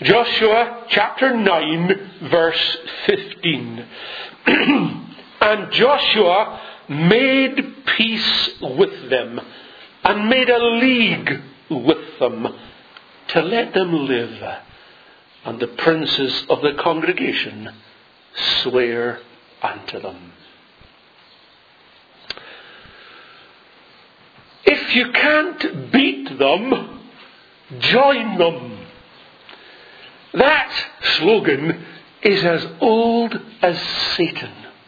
Joshua chapter 9 verse 15. And Joshua made peace with them and made a league with them to let them live. And the princes of the congregation swear unto them. If you can't beat them, join them. That slogan is as old as Satan.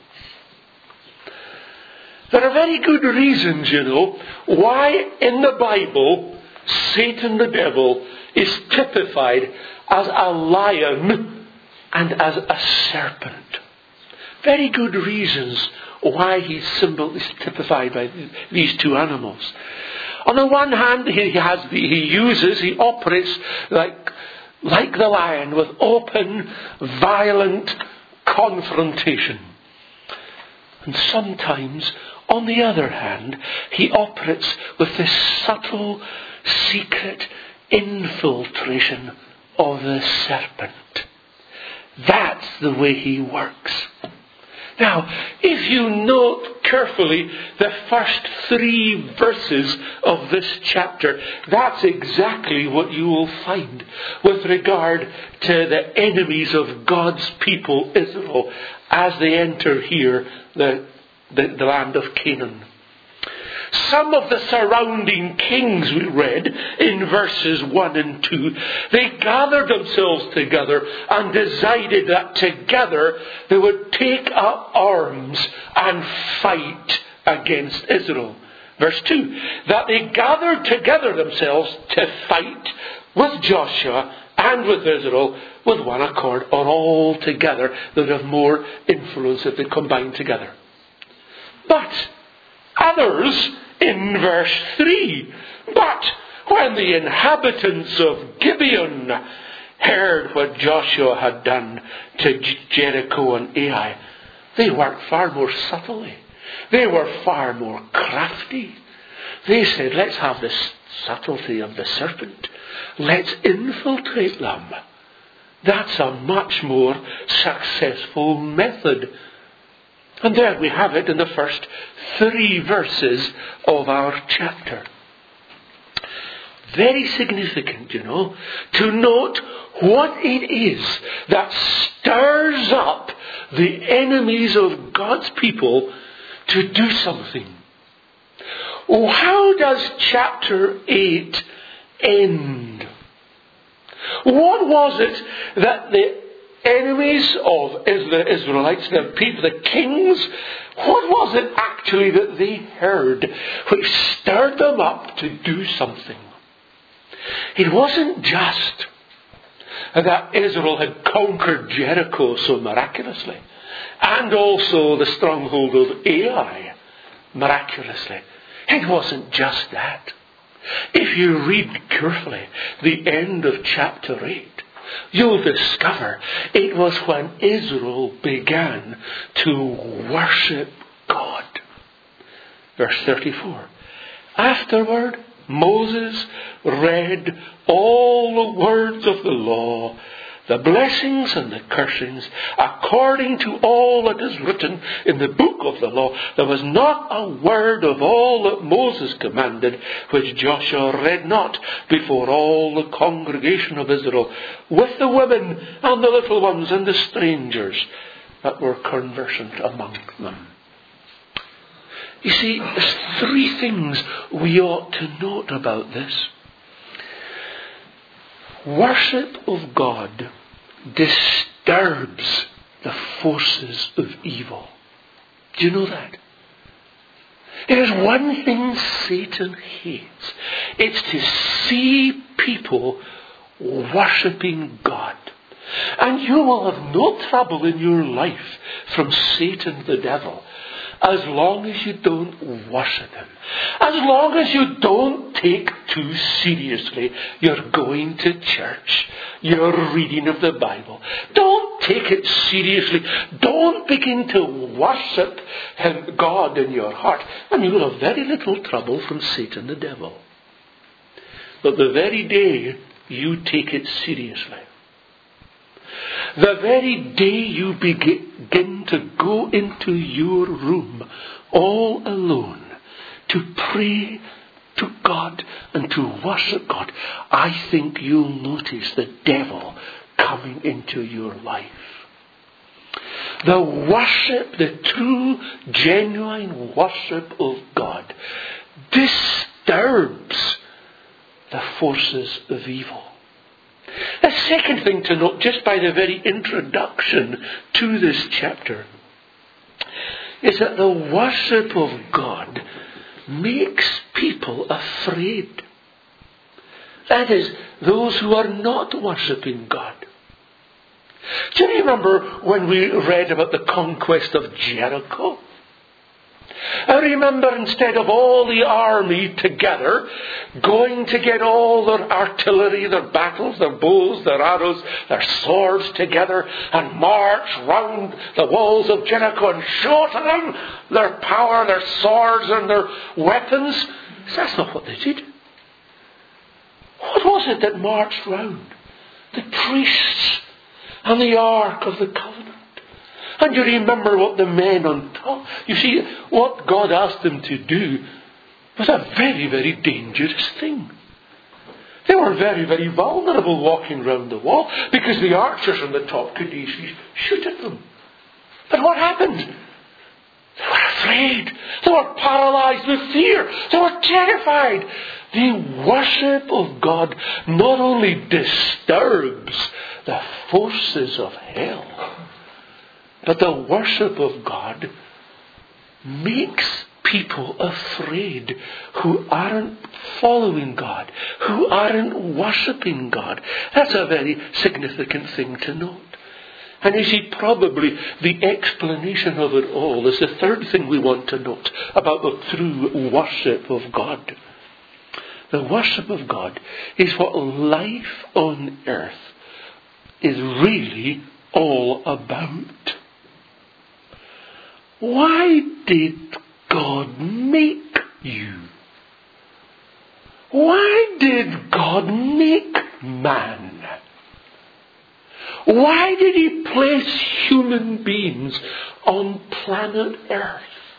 There are very good reasons, why in the Bible Satan the devil is typified as a lion and as a serpent. Very good reasons why he's typified by these two animals. On the one hand, he operates like the lion, with open, violent confrontation. And sometimes, on the other hand, he operates with this subtle, secret infiltration of the serpent. That's the way he works. Now, if you note carefully the first 3 verses of this chapter, that's exactly what you will find with regard to the enemies of God's people, Israel, as they enter here, the land of Canaan. Some of the surrounding kings we read in verses 1 and 2, they gathered themselves together and decided that together they would take up arms and fight against Israel. Verse 2, that they gathered together themselves to fight with Joshua and with Israel with one accord, or all together. They would have more influence if they combined together. But others, in verse 3, but when the inhabitants of Gibeon heard what Joshua had done to Jericho and Ai, they worked far more subtly. They were far more crafty. They said, let's have the subtlety of the serpent. Let's infiltrate them. That's a much more successful method. And there we have it in the first 3 verses of our chapter. Very significant, to note what it is that stirs up the enemies of God's people to do something. Oh, how does chapter 8 end? What was it that the enemies of the Israelites, the people, the kings, what was it actually that they heard which stirred them up to do something? It wasn't just that Israel had conquered Jericho so miraculously, and also the stronghold of Ai miraculously. It wasn't just that. If you read carefully the end of chapter 8, you'll discover it was when Israel began to worship God. Verse 34. Afterward, Moses read all the words of the law, the blessings and the cursings, according to all that is written in the book of the law. There was not a word of all that Moses commanded which Joshua read not before all the congregation of Israel, with the women and the little ones and the strangers that were conversant among them. You see, there's 3 things we ought to note about this. Worship of God disturbs the forces of evil. Do you know that? There is one thing Satan hates. It's to see people worshipping God. And you will have no trouble in your life from Satan the devil as long as you don't worship him. As long as you don't take too seriously your going to church, your reading of the Bible. Don't take it seriously. Don't begin to worship God in your heart. And you will have very little trouble from Satan the devil. But the very day you take it seriously, The very day you begin to go into your room all alone to pray to God and to worship God, I think you'll notice the devil coming into your life. The worship, the true, genuine worship of God disturbs the forces of evil. The second thing to note, just by the very introduction to this chapter, is that the worship of God makes people afraid. That is, those who are not worshipping God. Do you remember when we read about the conquest of Jericho? I remember instead of all the army together going to get all their artillery, their battles, their bows, their arrows, their swords together and march round the walls of Jericho and show to them their power, their swords and their weapons. That's not what they did. What was it that marched round? The priests and the Ark of the Covenant. And you remember what the men on top... You see, what God asked them to do was a very, very dangerous thing. They were very, very vulnerable walking round the wall because the archers on the top could easily shoot at them. But what happened? They were afraid. They were paralyzed with fear. They were terrified. The worship of God not only disturbs the forces of hell, but the worship of God makes people afraid who aren't following God, who aren't worshipping God. That's a very significant thing to note. And you see, probably the explanation of it all is the third thing we want to note about the true worship of God. The worship of God is what life on earth is really all about. Why did God make you? Why did God make man? Why did He place human beings on planet Earth?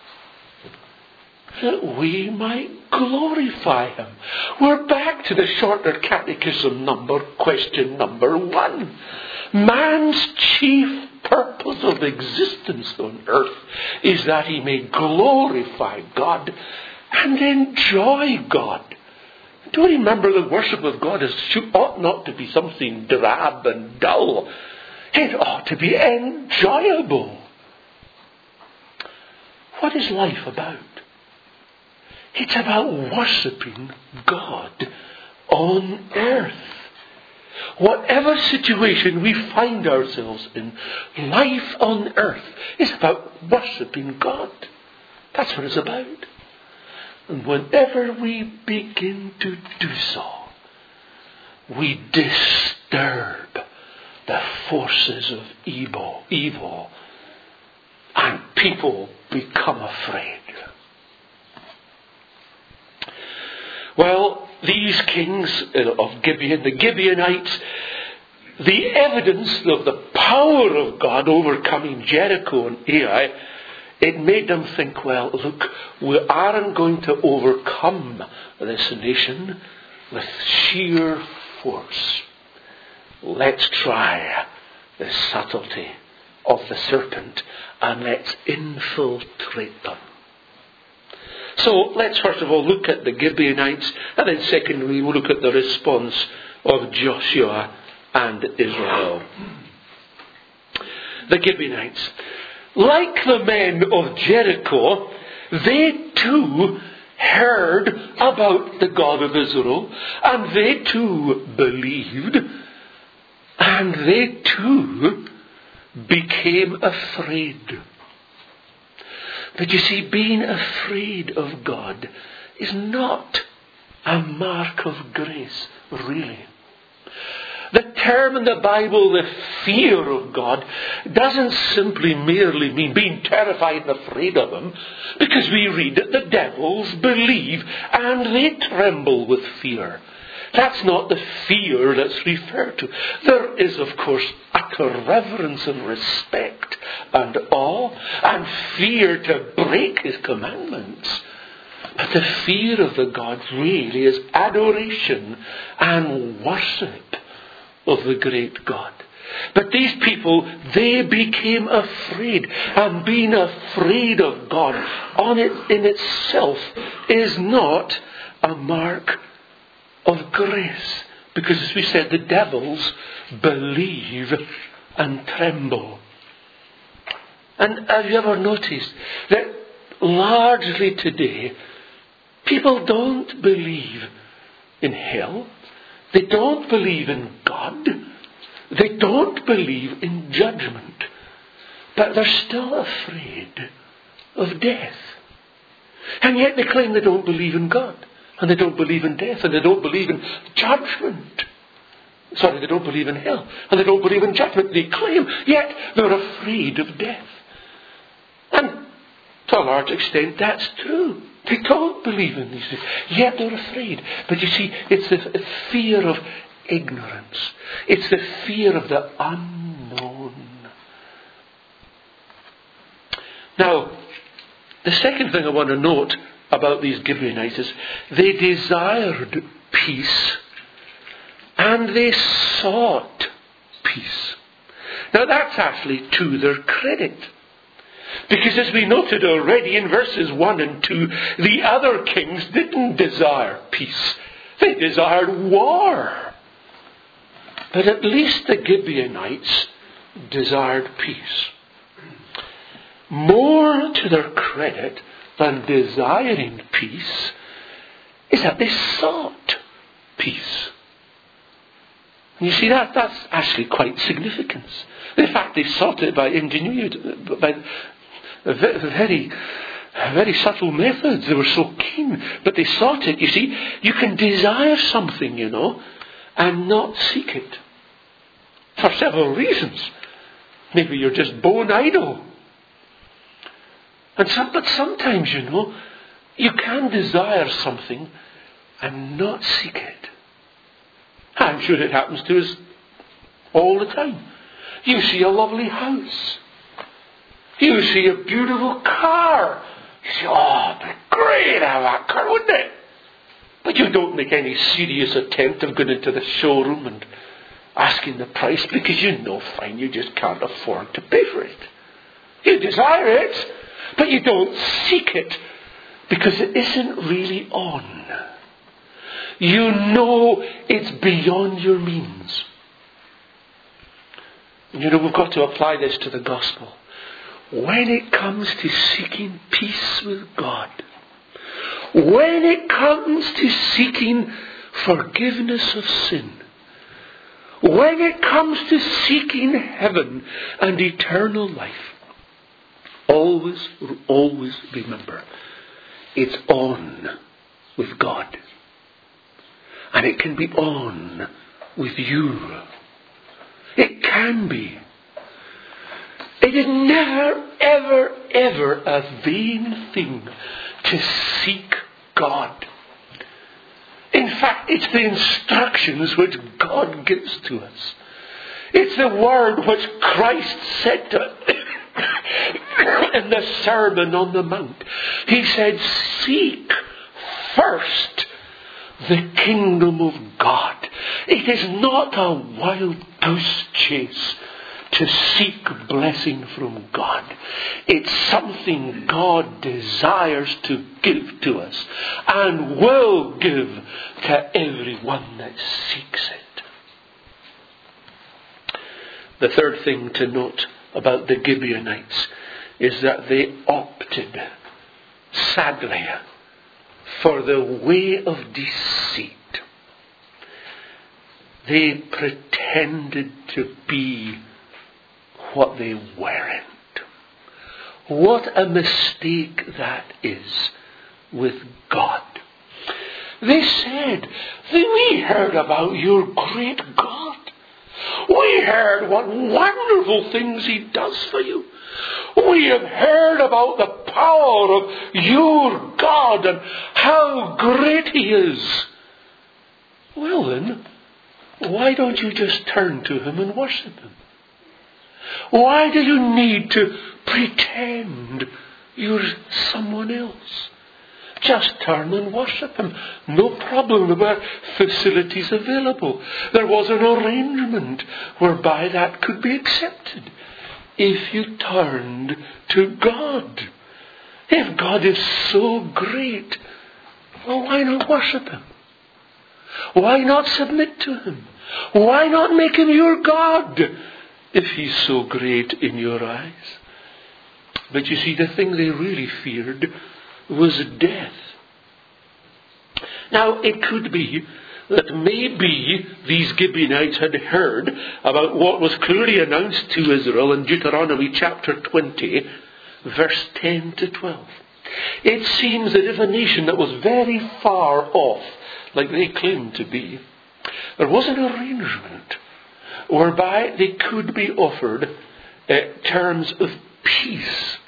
That we might glorify Him. We're back to the shorter catechism question number 1. Man's chief purpose of existence on earth is that he may glorify God and enjoy God. Do you remember the worship of God ought not to be something drab and dull. It ought to be enjoyable. What is life about? It's about worshipping God on earth. Whatever situation we find ourselves in, life on earth is about worshipping God. That's what it's about. And whenever we begin to do so, we disturb the forces of evil, and people become afraid. Well, these kings of Gibeon, the Gibeonites, the evidence of the power of God overcoming Jericho and Ai, it made them think, well, look, we aren't going to overcome this nation with sheer force. Let's try the subtlety of the serpent and let's infiltrate them. So let's first of all look at the Gibeonites, and then secondly we'll look at the response of Joshua and Israel. The Gibeonites, like the men of Jericho, they too heard about the God of Israel, and they too believed, and they too became afraid. But you see, being afraid of God is not a mark of grace, really. The term in the Bible, the fear of God, doesn't simply merely mean being terrified and afraid of Him, because we read that the devils believe and they tremble with fear. That's not the fear that's referred to. There is, of course, utter reverence and respect and awe and fear to break his commandments. But the fear of the God really is adoration and worship of the great God. But these people, they became afraid. And being afraid of God in itself is not a mark of grace. Because as we said, the devils believe and tremble. And have you ever noticed that largely today, people don't believe in hell. They don't believe in God. They don't believe in judgment. But they're still afraid of death. And yet they claim they don't believe in God. And they don't believe in death. And they don't believe in judgment. Sorry, they don't believe in hell. And they don't believe in judgment. They claim, yet they're afraid of death. And to a large extent, that's true. They don't believe in these things, yet they're afraid. But you see, it's the fear of ignorance. It's the fear of the unknown. Now, the second thing I want to note about these Gibeonites is they desired peace and they sought peace. Now, that's actually to their credit. Because as we noted already in verses 1 and 2, the other kings didn't desire peace. They desired war. But at least the Gibeonites desired peace. More to their credit than desiring peace is that they sought peace. And you see, that's actually quite significant. In fact, they sought it by ingenuity, by very, very subtle methods. They were so keen, but they sought it. You see, you can desire something, and not seek it. For several reasons. Maybe you're just bone idle. But sometimes, you can desire something and not seek it. I'm sure it happens to us all the time. You see a lovely house. You see a beautiful car. You say, oh, it'd be great to have that car, wouldn't it? But you don't make any serious attempt of going into the showroom and asking the price because fine, you just can't afford to pay for it. You desire it, but you don't seek it because it isn't really on. You know it's beyond your means. And we've got to apply this to the gospel. When it comes to seeking peace with God, when it comes to seeking forgiveness of sin, when it comes to seeking heaven and eternal life, always remember, it's on with God. And it can be on with you. It can be. It is never, ever, ever a vain thing to seek God. In fact, it's the instructions which God gives to us. It's the word which Christ said to us in the Sermon on the Mount. He said, seek first the kingdom of God. It is not a wild goose chase to seek blessing from God. It's something God desires to give to us and will give to everyone that seeks it. The third thing to note about the Gibeonites is that they opted, sadly, for the way of deceit. They pretended to be what they weren't. What a mistake that is with God. They said, we heard about your great God. We heard what wonderful things He does for you. We have heard about the power of your God and how great He is. Well then, why don't you just turn to him and worship him? Why do you need to pretend you're someone else? Just turn and worship him. No problem. There were facilities available. There was an arrangement whereby that could be accepted if you turned to God. If God is so great, well, why not worship him? Why not submit to him? Why not make him your God if he's so great in your eyes? But you see, the thing they really feared was death. Now, it could be that maybe these Gibeonites had heard about what was clearly announced to Israel in Deuteronomy chapter 20, verse 10 to 12. It seems that if a nation that was very far off, like they claimed to be, there was an arrangement whereby they could be offered terms of peace.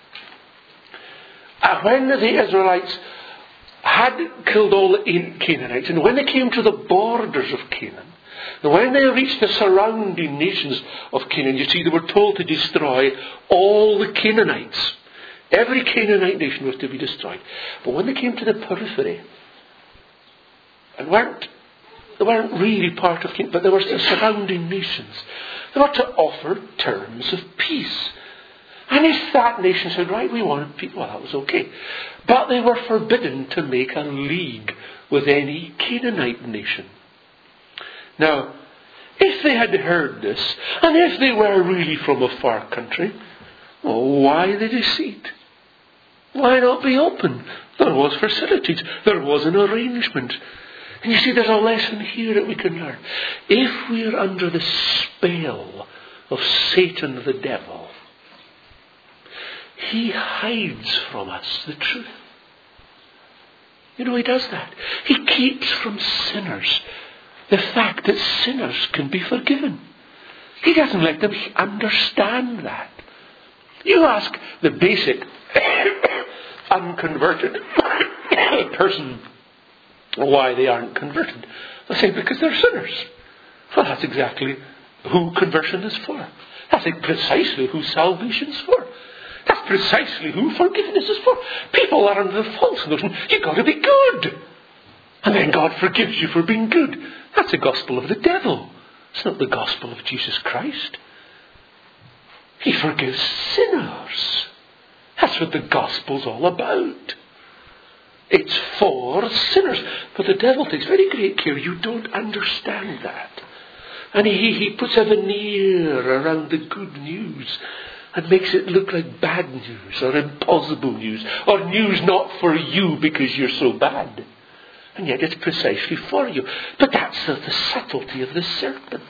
When the Israelites had killed all the Canaanites, and when they came to the borders of Canaan, and when they reached the surrounding nations of Canaan, you see, they were told to destroy all the Canaanites. Every Canaanite nation was to be destroyed. But when they came to the periphery, and they weren't really part of Canaan, but they were the surrounding nations, they were to offer terms of peace. And if that nation said, right, we want peace, well, that was okay. But they were forbidden to make a league with any Canaanite nation. Now, if they had heard this, and if they were really from a far country, well, why the deceit? Why not be open? There was facilities. There was an arrangement. And you see, there's a lesson here that we can learn. If we are under the spell of Satan the devil, he hides from us the truth. You know, he does that. He keeps from sinners the fact that sinners can be forgiven. He doesn't let them understand that. You ask the basic unconverted person why they aren't converted. They'll say, because they're sinners. Well, that's exactly who conversion is for. That's precisely who salvation is for. That's precisely who forgiveness is for. People are under the false notion, you've got to be good. And then God forgives you for being good. That's the gospel of the devil. It's not the gospel of Jesus Christ. He forgives sinners. That's what the gospel's all about. It's for sinners. But the devil takes very great care you don't understand that. And he puts a veneer around the good news and makes it look like bad news or impossible news or news not for you because you're so bad. And yet it's precisely for you. But that's the subtlety of the serpent.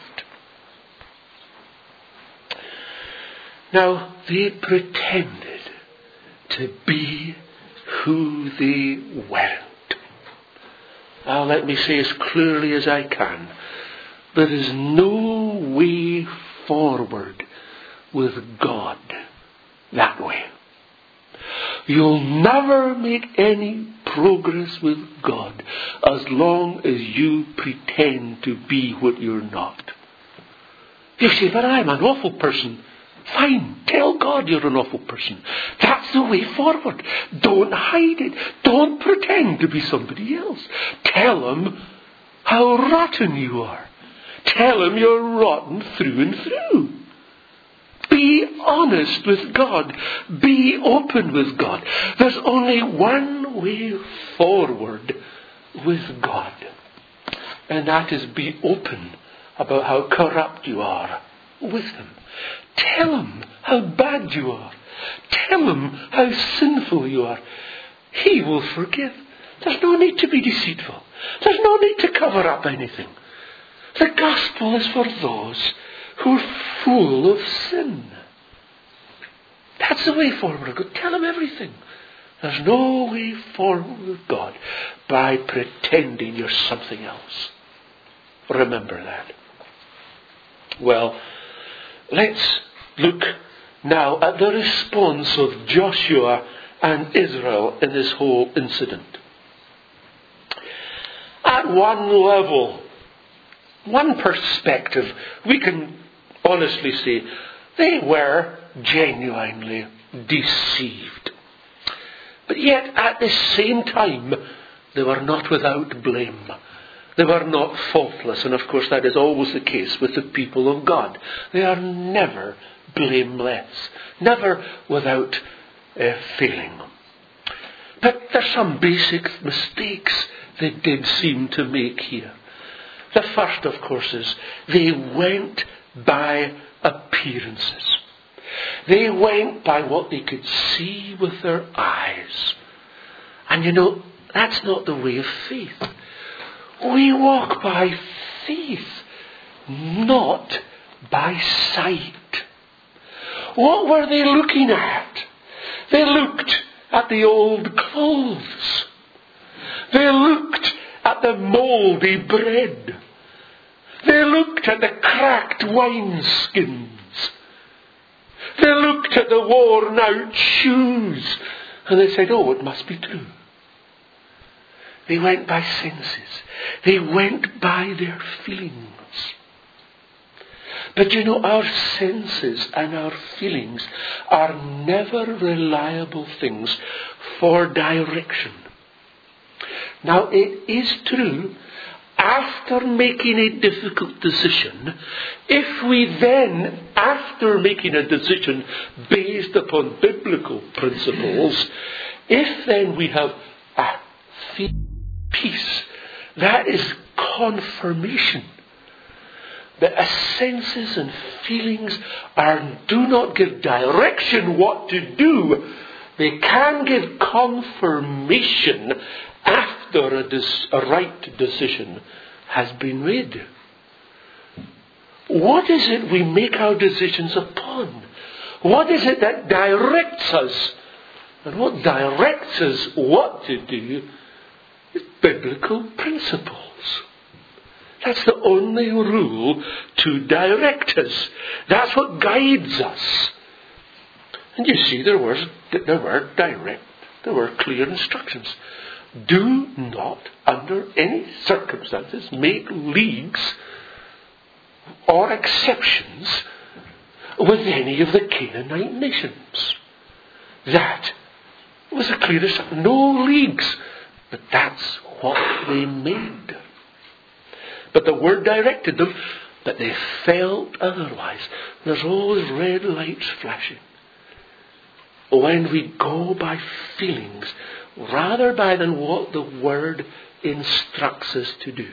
Now, they pretended to be who they weren't. Now, let me say as clearly as I can, there is no way forward with God that way. You'll never make any progress with God as long as you pretend to be what you're not. You say, but I'm an awful person. Fine, tell God you're an awful person. That's the way forward. Don't hide it. Don't pretend to be somebody else. Tell him how rotten you are. Tell him you're rotten through and through. Be honest with God. Be open with God. There's only one way forward with God. And that is be open about how corrupt you are with him. Tell him how bad you are. Tell him how sinful you are. He will forgive. There's no need to be deceitful. There's no need to cover up anything. The gospel is for those who are full of sin. That's the way forward. Tell him everything. There's no way forward with God by pretending you're something else. Remember that. Well, let's look now at the response of Joshua and Israel in this whole incident. At one level, one perspective, we can honestly say they were genuinely deceived. But yet at the same time, they were not without blame. They were not faultless, and of course that is always the case with the people of God. They are never blameless, never without failing. But there's some basic mistakes they did seem to make here. The first, of course, is they went by appearances. They went by what they could see with their eyes. And that's not the way of faith. We walk by faith, not by sight. What were they looking at? They looked at the old clothes. They looked at the mouldy bread. They looked at the cracked wineskins. They looked at the worn out shoes. And they said, oh, it must be true. They went by senses. They went by their feelings. But our senses and our feelings are never reliable things for direction. Now, it is true, after making a difficult decision, if we then, after making a decision based upon biblical principles, if then we have a peace, that is confirmation. That our senses and feelings do not give direction what to do. They can give confirmation after a right decision has been made. What is it we make our decisions upon? What is it that directs us? And what directs us what to do is biblical principles. That's the only rule to direct us. That's what guides us. And you see, there were direct, there were clear instructions. Do not, under any circumstances, make leagues or exceptions with any of the Canaanite nations. That was a clear instruction. No leagues. But that's what they made. But the word directed them, but they felt otherwise. There's always red lights flashing. When we go by feelings, rather than what the word instructs us to do.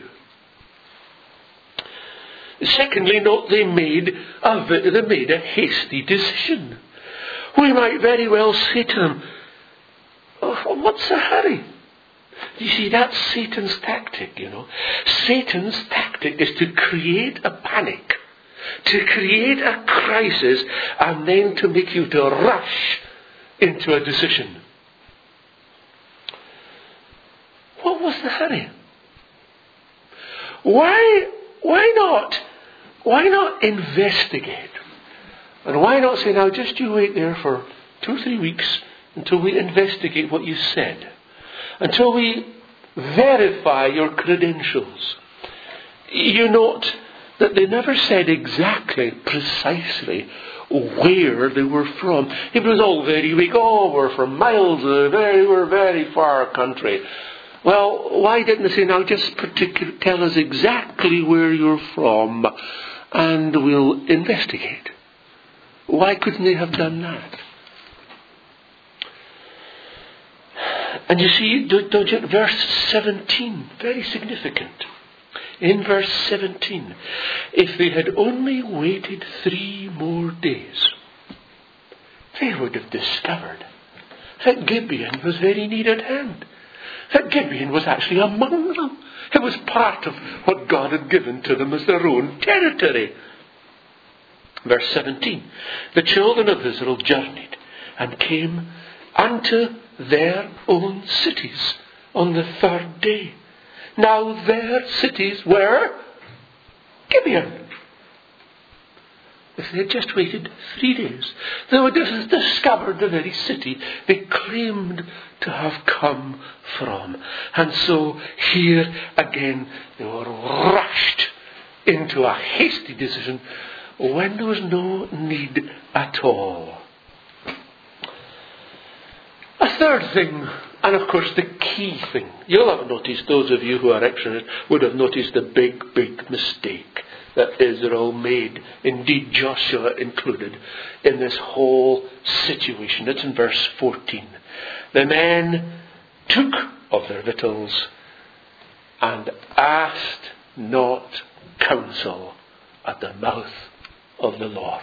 Secondly, note they made a hasty decision. We might very well say to them, oh, what's the hurry? You see, that's Satan's tactic, Satan's tactic is to create a panic, to create a crisis, and then to make you to rush into a decision. What was the hurry? Why not investigate? And why not say, now just you wait there for 2 or 3 weeks until we investigate what you said? Until we verify your credentials. You note that they never said exactly, precisely, where they were from. It was all very vague. Oh, we're from miles away, we're very far country. Well, why didn't they say, now just tell us exactly where you're from and we'll investigate? Why couldn't they have done that? And you see, verse 17, very significant. In verse 17, if they had only waited 3 more days, they would have discovered that Gibeon was very near at hand. That Gibeon was actually among them. It was part of what God had given to them as their own territory. Verse 17, the children of Israel journeyed and came unto their own cities on the 3rd day. Now their cities were Gibeon. If they had just waited 3 days, they would have discovered the very city they claimed to have come from. And so here again they were rushed into a hasty decision when there was no need at all. A third thing, and of course the key thing, you'll have noticed, those of you who are extras would have noticed the big mistake that Israel made, indeed Joshua included, in this whole situation. It's in verse 14. The men took of their victuals and asked not counsel at the mouth of the Lord.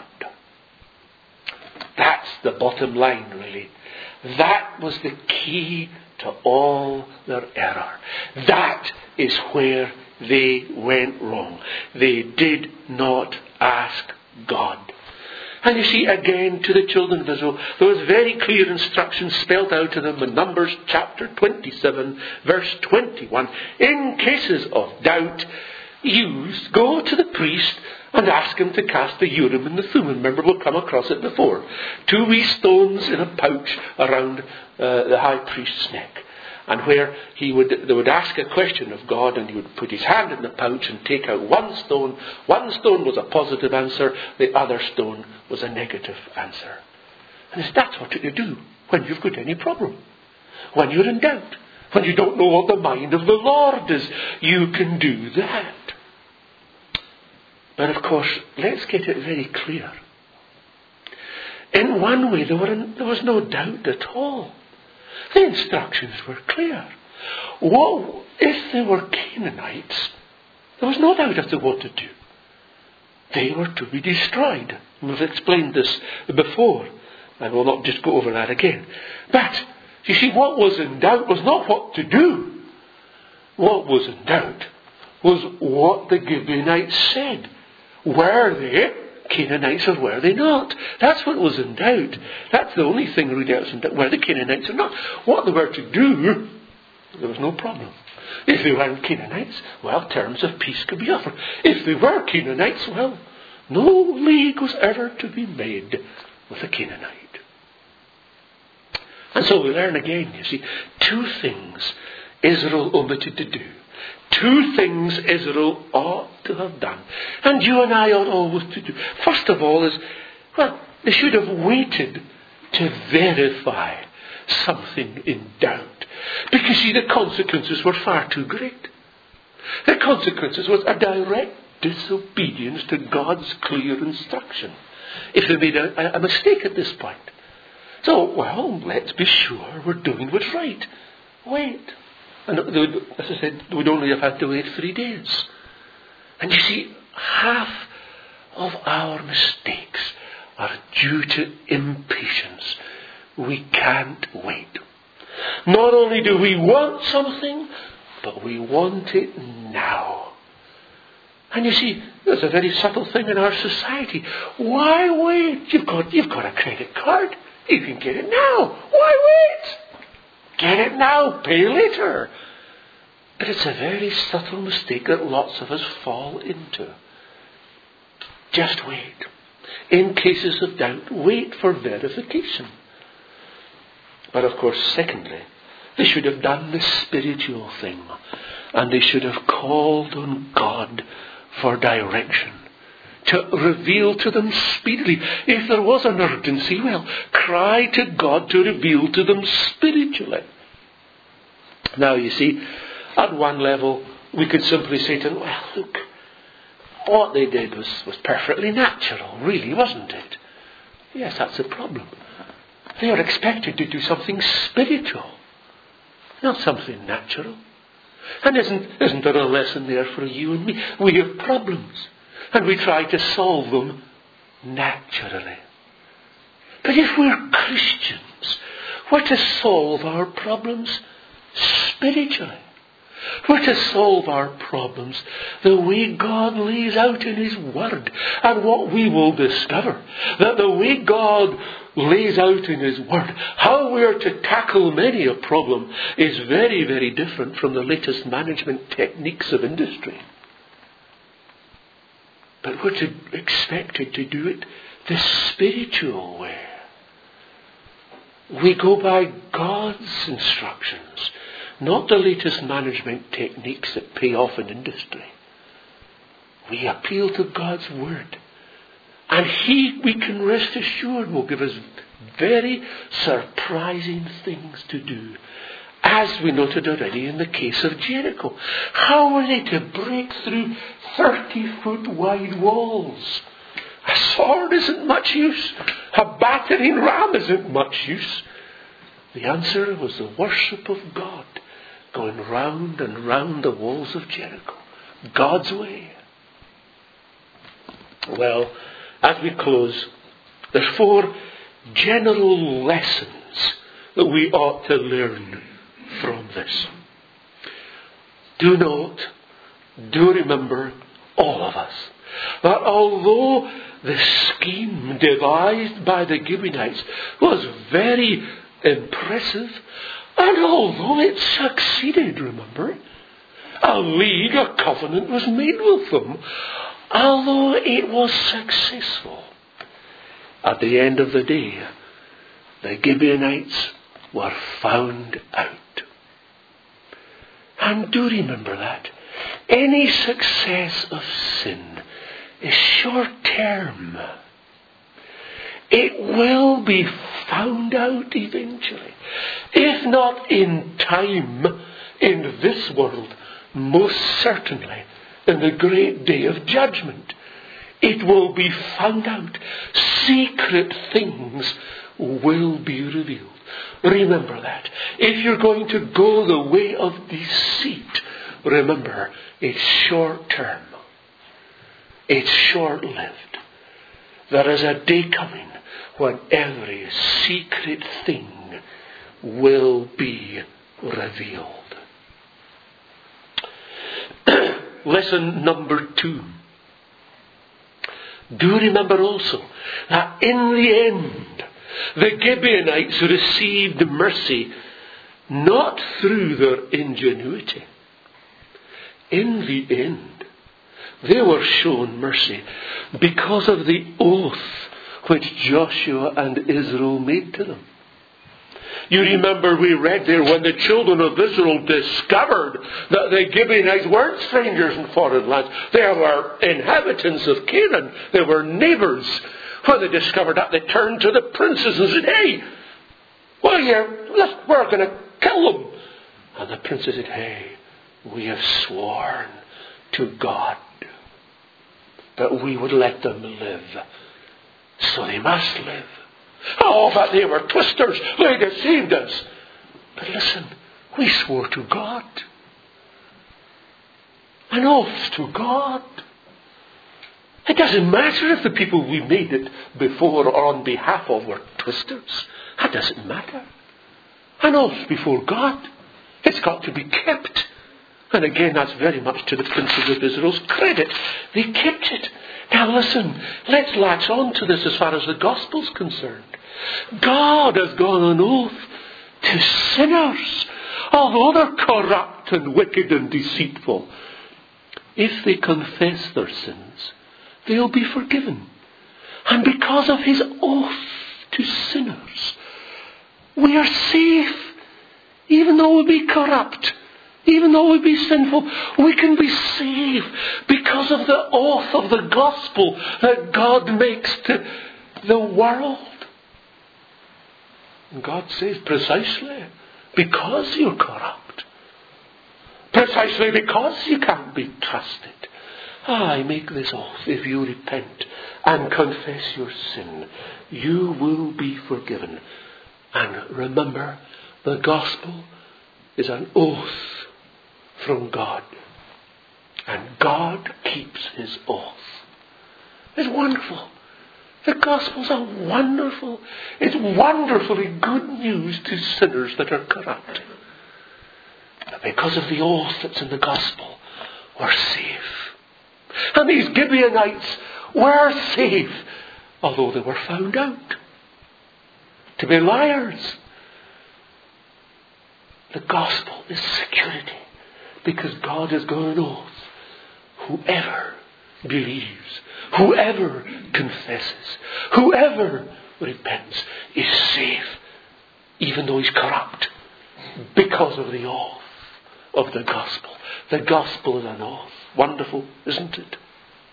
That's the bottom line, really. That was the key to all their error. That is where they went wrong. They did not ask God. And you see, again, to the children of Israel, there was very clear instructions spelled out to them in Numbers chapter 27, verse 21. In cases of doubt, go to the priest and ask him to cast the Urim and the Thummim. Remember, we'll come across it before. 2 wee stones in a pouch around the high priest's neck. And where they would ask a question of God, and he would put his hand in the pouch and take out one stone. One stone was a positive answer, the other stone was a negative answer. And that's what you do when you've got any problem. When you're in doubt. When you don't know what the mind of the Lord is, you can do that. But of course, let's get it very clear. In one way, there was no doubt at all. The instructions were clear. Well, if they were Canaanites, there was no doubt as to what to do. They were to be destroyed. We've explained this before. I will not just go over that again. But, you see, what was in doubt was not what to do. What was in doubt was what the Gibeonites said. Were they Canaanites or were they not? That's what was in doubt. That's the only thing really that was in doubt. Were they Canaanites or not? What they were to do, there was no problem. If they weren't Canaanites, well, terms of peace could be offered. If they were Canaanites, well, no league was ever to be made with a Canaanite. And so we learn again, you see, 2 things Israel omitted to do. 2 things Israel ought to have done. And you and I ought always to do. First of all is, well, they should have waited to verify something in doubt. Because, see, the consequences were far too great. The consequences was a direct disobedience to God's clear instruction. If they made a mistake at this point. So, well, let's be sure we're doing what's right. Wait. And as I said, we'd only have had to wait 3 days. And you see, half of our mistakes are due to impatience. We can't wait. Not only do we want something, but we want it now. And you see, there's a very subtle thing in our society. Why wait? You've got a credit card. You can get it now. Why wait? Get it now, pay later. But it's a very subtle mistake that lots of us fall into. Just wait. In cases of doubt, wait for verification. But of course, secondly, they should have done the spiritual thing. And they should have called on God for direction. To reveal to them speedily. If there was an urgency, well, cry to God to reveal to them spiritually. Now, you see, at one level, we could simply say to them, well, look, what they did was perfectly natural, really, wasn't it? Yes, that's the problem. They are expected to do something spiritual, not something natural. And isn't there a lesson there for you and me? We have problems, and we try to solve them naturally. But if we're Christians, we're to solve our problems spiritually. We're to solve our problems the way God lays out in His Word. And what we will discover, that the way God lays out in His Word, how we are to tackle many a problem, is very, very different from the latest management techniques of industry. But we're expected to do it the spiritual way. We go by God's instructions, not the latest management techniques that pay off in industry. we appeal to God's Word. And He, we can rest assured, will give us very surprising things to do. As we noted already in the case of Jericho. How were they to break through 30-foot wide walls? A sword isn't much use. A battering ram isn't much use. The answer was the worship of God, going round and round the walls of Jericho. God's way. Well, as we close, there's 4 general lessons that we ought to learn from this. Do remember, all of us, that although the scheme devised by the Gibeonites was very impressive, and although it succeeded, remember, a league, a covenant was made with them, although it was successful, at the end of the day, the Gibeonites were found out. And do remember that. Any success of sin is short term. It will be found out eventually. If not in time, in this world, most certainly in the great day of judgment. It will be found out. Secret things will be revealed. Remember that. If you're going to go the way of deceit, remember, it's short term. It's short-lived. There is a day coming when every secret thing will be revealed. Lesson number 2. Do remember also that in the end, the Gibeonites received mercy not through their ingenuity. In the end, they were shown mercy because of the oath which Joshua and Israel made to them. You remember we read there when the children of Israel discovered that the Gibeonites weren't strangers in foreign lands. They were inhabitants of Canaan. They were neighbours. When they discovered that, they turned to the princes and said, "Hey, we're going to kill them." And the princes said, "Hey, we have sworn to God that we would let them live. So they must live." Oh, but they were twisters. They deceived us. But listen, we swore to God. An oath to God. It doesn't matter if the people we made it before or on behalf of were twisters. That doesn't matter. An oath before God. It's got to be kept. And again, that's very much to the princes of Israel's credit. They kept it. Now listen, let's latch on to this as far as the gospel's concerned. God has gone on oath to sinners, although they're corrupt and wicked and deceitful. If they confess their sins, they'll be forgiven. And because of his oath to sinners, we are safe. Even though we be corrupt, even though we be sinful, we can be saved because of the oath of the gospel that God makes to the world. And God says, precisely because you're corrupt, precisely because you can't be trusted, I make this oath. If you repent and confess your sin, you will be forgiven. And remember, the gospel is an oath from God. And God keeps his oath. It's wonderful. The gospel's it's wonderfully good news to sinners that are corrupt. But because of the oath that's in the gospel, we're safe. And these Gibeonites were safe, although they were found out to be liars. The gospel is security, because God has got an oath. Whoever believes, whoever confesses, whoever repents is safe, even though he's corrupt, because of the oath of the gospel. The gospel is an oath. Wonderful, isn't it?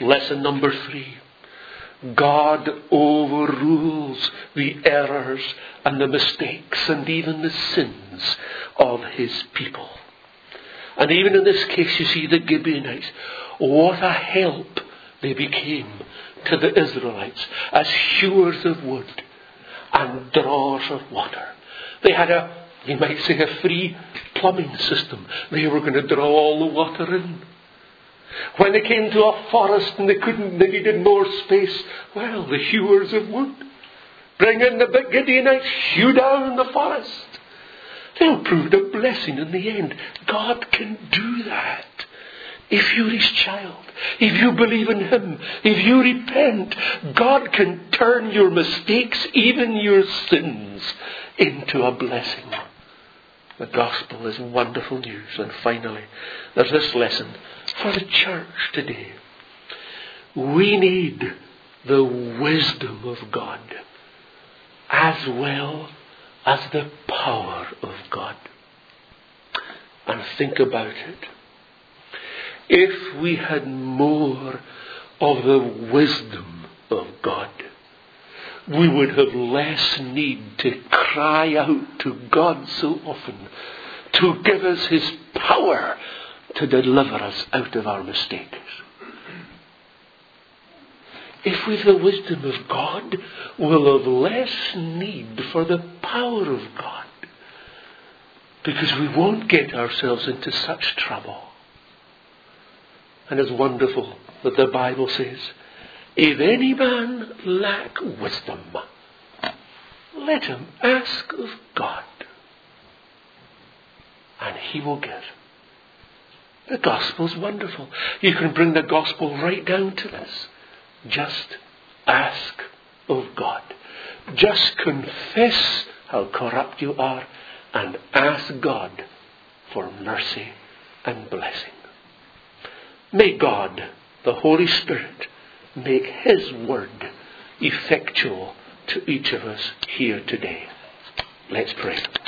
Lesson number 3. God overrules the errors and the mistakes and even the sins of his people. And even in this case, you see the Gibeonites, what a help they became to the Israelites as hewers of wood and drawers of water. They had you might say, a free plumbing system. They were going to draw all the water in. When they came to a forest and they needed more space, well, the hewers of wood bring in the big Gibeonites, hew down the forest. They'll prove a blessing in the end. God can do that. If you're his child, if you believe in him, if you repent, God can turn your mistakes, even your sins, into a blessing. The gospel is wonderful news. And finally, there's this lesson for the church today. We need the wisdom of God as well as the power of God. And think about it. If we had more of the wisdom of God, we would have less need to cry out to God so often to give us his power to deliver us out of our mistakes. If we've the wisdom of God, we'll have less need for the power of God, because we won't get ourselves into such trouble. And it's wonderful that the Bible says, if any man lack wisdom, let him ask of God, and he will give. The gospel's wonderful. You can bring the gospel right down to this. Just ask of God. Just confess how corrupt you are and ask God for mercy and blessing. May God, the Holy Spirit, make his word effectual to each of us here today. Let's pray.